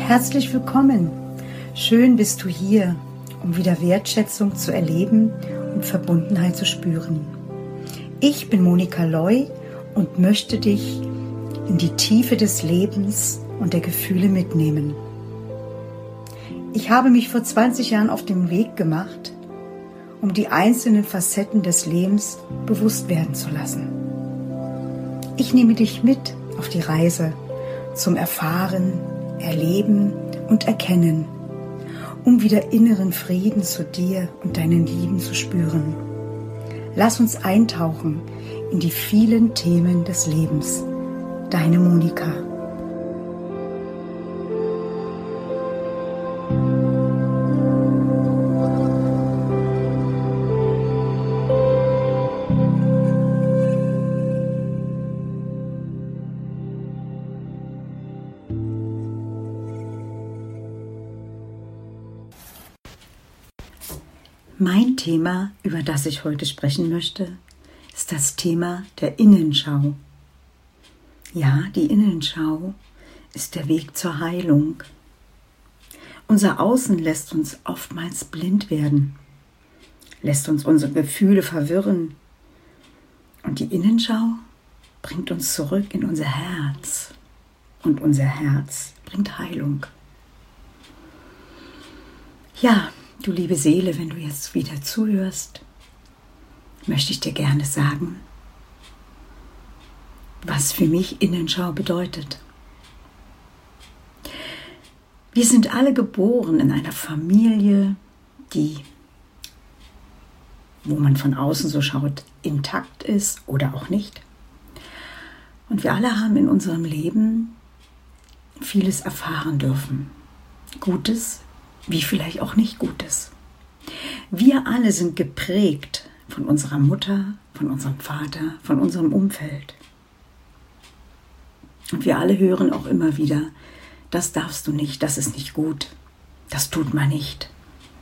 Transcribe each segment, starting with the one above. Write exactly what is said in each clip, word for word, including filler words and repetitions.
Herzlich willkommen. Schön bist du hier, um wieder Wertschätzung zu erleben und Verbundenheit zu spüren. Ich bin Monika Loy und möchte dich in die Tiefe des Lebens und der Gefühle mitnehmen. Ich habe mich vor zwanzig Jahren auf den Weg gemacht, um die einzelnen Facetten des Lebens bewusst werden zu lassen. Ich nehme dich mit auf die Reise zum Erfahren, Erleben und Erkennen, um wieder inneren Frieden zu dir und deinen Lieben zu spüren. Lass uns eintauchen in die vielen Themen des Lebens. Deine Monika. Mein Thema, über das ich heute sprechen möchte, ist das Thema der Innenschau. Ja, die Innenschau ist der Weg zur Heilung. Unser Außen lässt uns oftmals blind werden, lässt uns unsere Gefühle verwirren. Und die Innenschau bringt uns zurück in unser Herz. Und unser Herz bringt Heilung. Ja, du liebe Seele, wenn du jetzt wieder zuhörst, möchte ich dir gerne sagen, was für mich Innenschau bedeutet. Wir sind alle geboren in einer Familie, die, wo man von außen so schaut, intakt ist oder auch nicht. Und wir alle haben in unserem Leben vieles erfahren dürfen. Gutes, wie vielleicht auch nicht Gutes. Wir alle sind geprägt von unserer Mutter, von unserem Vater, von unserem Umfeld. Und wir alle hören auch immer wieder, das darfst du nicht, das ist nicht gut, das tut man nicht.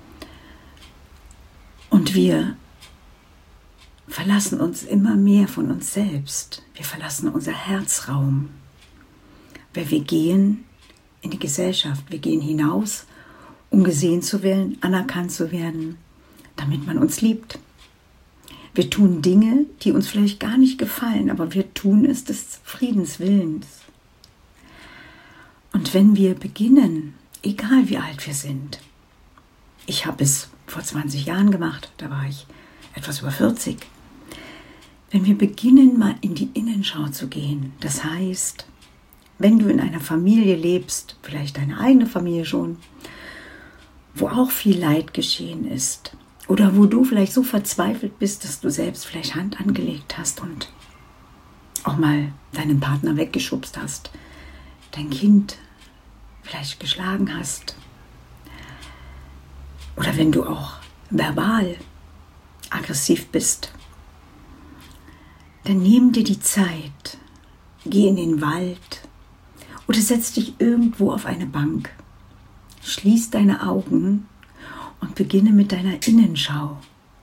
Und wir verlassen uns immer mehr von uns selbst. Wir verlassen unser Herzraum. Weil wir gehen in die Gesellschaft, wir gehen hinaus, um gesehen zu werden, anerkannt zu werden, damit man uns liebt. Wir tun Dinge, die uns vielleicht gar nicht gefallen, aber wir tun es des Friedenswillens. Und wenn wir beginnen, egal wie alt wir sind, ich habe es vor zwanzig Jahren gemacht, da war ich etwas über vierzig, wenn wir beginnen, mal in die Innenschau zu gehen, das heißt, wenn du in einer Familie lebst, vielleicht deine eigene Familie schon, wo auch viel Leid geschehen ist oder wo du vielleicht so verzweifelt bist, dass du selbst vielleicht Hand angelegt hast und auch mal deinen Partner weggeschubst hast, dein Kind vielleicht geschlagen hast oder wenn du auch verbal aggressiv bist, dann nimm dir die Zeit, geh in den Wald oder setz dich irgendwo auf eine Bank. Schließ deine Augen und beginne mit deiner Innenschau.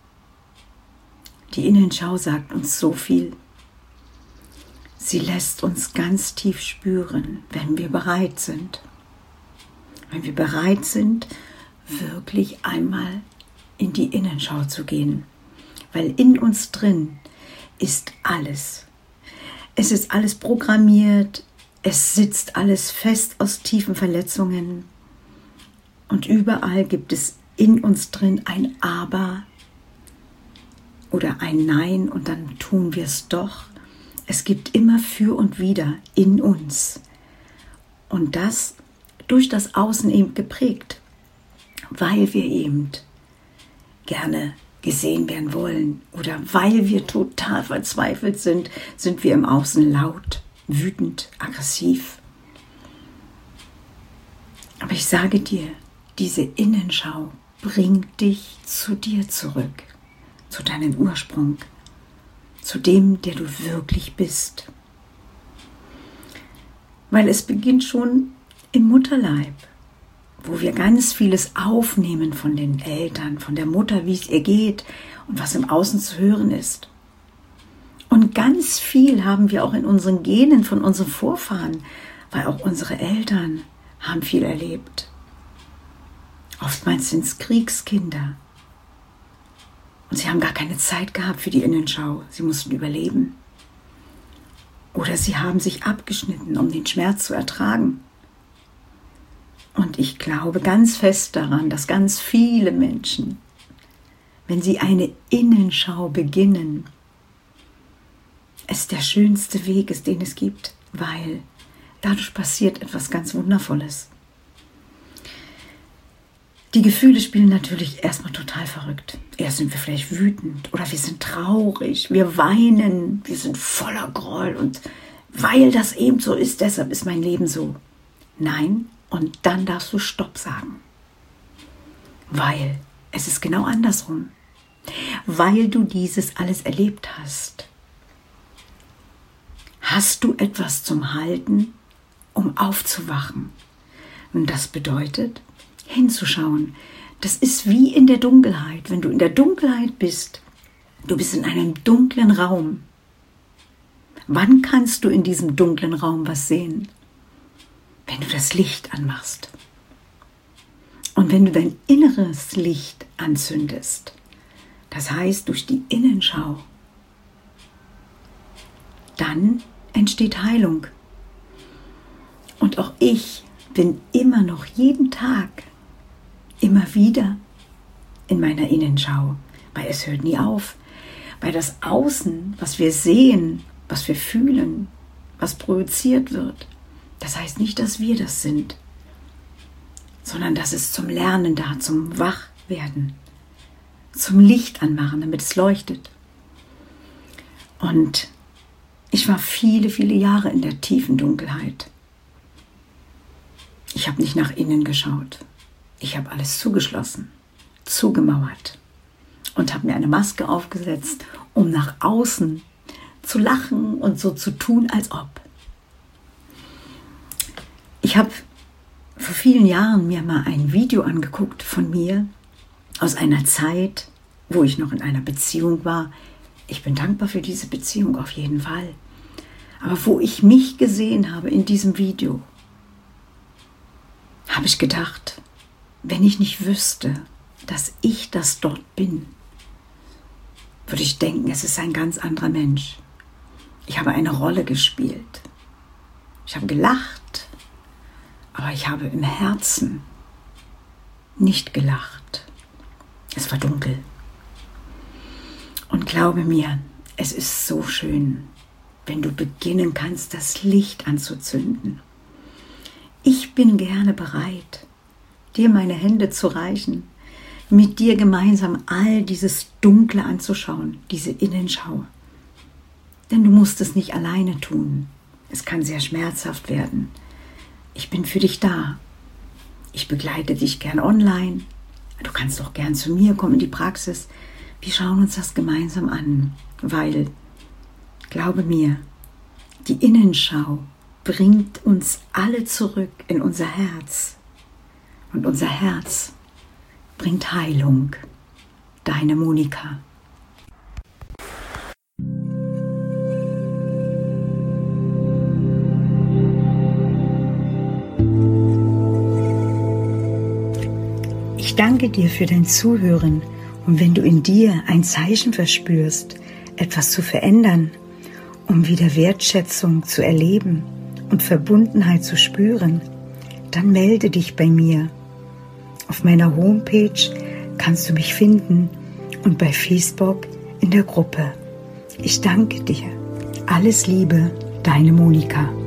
Die Innenschau sagt uns so viel. Sie lässt uns ganz tief spüren, wenn wir bereit sind. Wenn wir bereit sind, wirklich einmal in die Innenschau zu gehen. Weil in uns drin ist alles. Es ist alles programmiert, es sitzt alles fest aus tiefen Verletzungen. Und überall gibt es in uns drin ein Aber oder ein Nein und dann tun wir es doch. Es gibt immer für und wider in uns. Und das durch das Außen eben geprägt, weil wir eben gerne gesehen werden wollen oder weil wir total verzweifelt sind, sind wir im Außen laut, wütend, aggressiv. Aber ich sage dir, diese Innenschau bringt dich zu dir zurück, zu deinem Ursprung, zu dem, der du wirklich bist. Weil es beginnt schon im Mutterleib, wo wir ganz vieles aufnehmen von den Eltern, von der Mutter, wie es ihr geht und was im Außen zu hören ist. Und ganz viel haben wir auch in unseren Genen von unseren Vorfahren, weil auch unsere Eltern haben viel erlebt. Oftmals sind es Kriegskinder. Und sie haben gar keine Zeit gehabt für die Innenschau. Sie mussten überleben. Oder sie haben sich abgeschnitten, um den Schmerz zu ertragen. Und ich glaube ganz fest daran, dass ganz viele Menschen, wenn sie eine Innenschau beginnen, es der schönste Weg ist, den es gibt, weil dadurch passiert etwas ganz Wundervolles. Die Gefühle spielen natürlich erstmal total verrückt. Erst sind wir vielleicht wütend oder wir sind traurig, wir weinen, wir sind voller Groll und weil das eben so ist, deshalb ist mein Leben so. Nein, und dann darfst du Stopp sagen. Weil es ist genau andersrum. Weil du dieses alles erlebt hast. Hast du etwas zum Halten, um aufzuwachen? Und das bedeutet, hinzuschauen. Das ist wie in der Dunkelheit. Wenn du in der Dunkelheit bist, du bist in einem dunklen Raum. Wann kannst du in diesem dunklen Raum was sehen? Wenn du das Licht anmachst. Und wenn du dein inneres Licht anzündest, das heißt durch die Innenschau, dann entsteht Heilung. Und auch ich bin immer noch jeden Tag, immer wieder in meiner Innenschau, weil es hört nie auf. Weil das Außen, was wir sehen, was wir fühlen, was projiziert wird, das heißt nicht, dass wir das sind, sondern das ist zum Lernen da, zum Wachwerden, zum Licht anmachen, damit es leuchtet. Und ich war viele, viele Jahre in der tiefen Dunkelheit. Ich habe nicht nach innen geschaut. Ich habe alles zugeschlossen, zugemauert und habe mir eine Maske aufgesetzt, um nach außen zu lachen und so zu tun, als ob. Ich habe vor vielen Jahren mir mal ein Video angeguckt von mir aus einer Zeit, wo ich noch in einer Beziehung war. Ich bin dankbar für diese Beziehung auf jeden Fall. Aber wo ich mich gesehen habe in diesem Video, habe ich gedacht, wenn ich nicht wüsste, dass ich das dort bin, würde ich denken, es ist ein ganz anderer Mensch. Ich habe eine Rolle gespielt. Ich habe gelacht, aber ich habe im Herzen nicht gelacht. Es war dunkel. Und glaube mir, es ist so schön, wenn du beginnen kannst, das Licht anzuzünden. Ich bin gerne bereit, dir meine Hände zu reichen, mit dir gemeinsam all dieses Dunkle anzuschauen, diese Innenschau. Denn du musst es nicht alleine tun. Es kann sehr schmerzhaft werden. Ich bin für dich da. Ich begleite dich gern online. Du kannst auch gern zu mir kommen in die Praxis. Wir schauen uns das gemeinsam an, weil, glaube mir, die Innenschau bringt uns alle zurück in unser Herz. Und unser Herz bringt Heilung. Deine Monika. Ich danke dir für dein Zuhören und wenn du in dir ein Zeichen verspürst, etwas zu verändern, um wieder Wertschätzung zu erleben und Verbundenheit zu spüren, dann melde dich bei mir. Auf meiner Homepage kannst du mich finden und bei Facebook in der Gruppe. Ich danke dir. Alles Liebe, deine Monika.